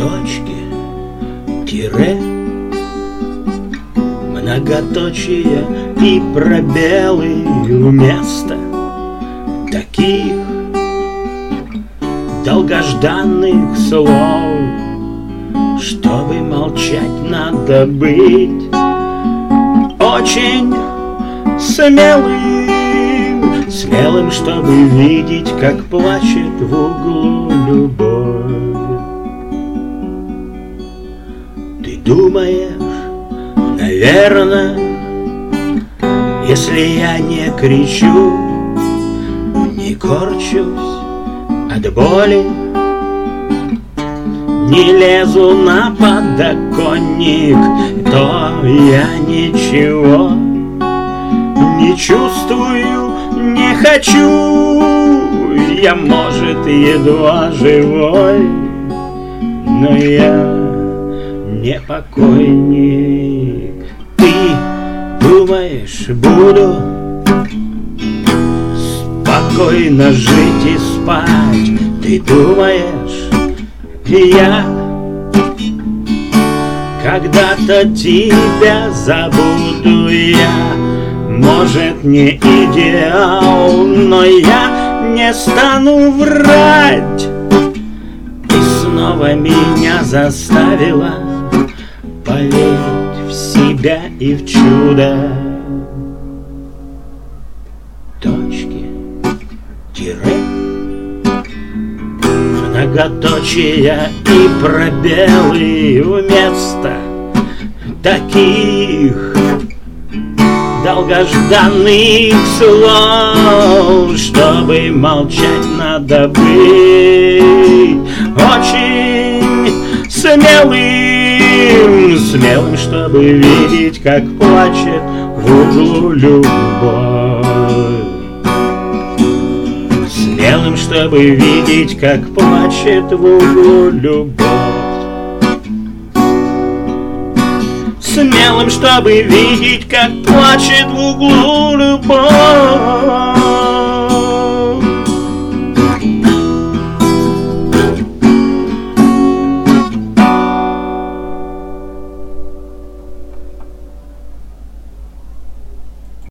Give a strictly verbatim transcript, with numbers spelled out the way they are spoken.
точки, тире, многоточия и пробелы вместо таких долгожданных слов. Чтобы молчать, надо быть очень смелым, смелым, чтобы видеть, как плачет в углу любовь. Ты думаешь, наверное, если я не кричу, не корчусь от боли, не лезу на подоконник, то я ничего не чувствую, не хочу. Я, может, едва живой, но я не покойник. Ты думаешь, буду спокойно жить и спать? Ты думаешь, я когда-то тебя забуду? Я, может, не идеал, но я не стану врать. Ты снова меня заставила поверить в себя и в чудо. Точки, тире, многоточия и пробелы вместо таких долгожданных слов. Чтобы молчать, надо быть очень смелым, смелым, чтобы видеть, как плачет в углу любовь. Смелым, чтобы видеть, как плачет в углу любовь. Смелым, чтобы видеть, как плачет в углу любовь.